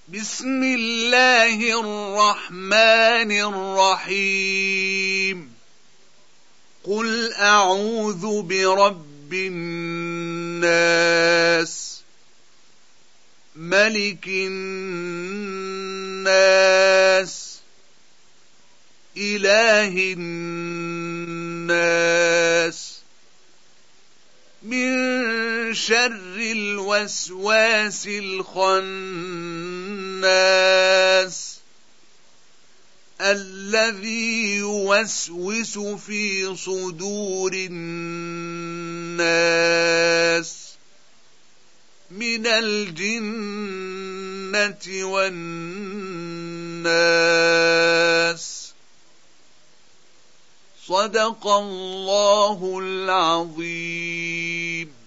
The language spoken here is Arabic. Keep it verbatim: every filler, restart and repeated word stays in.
بسم الله الرحمن الرحيم قل أعوذ برب الناس ملك الناس إله الناس من شر الوسواس الخناس الذي يوسوس في صدور الناس من الجنة والناس. صدق الله العظيم.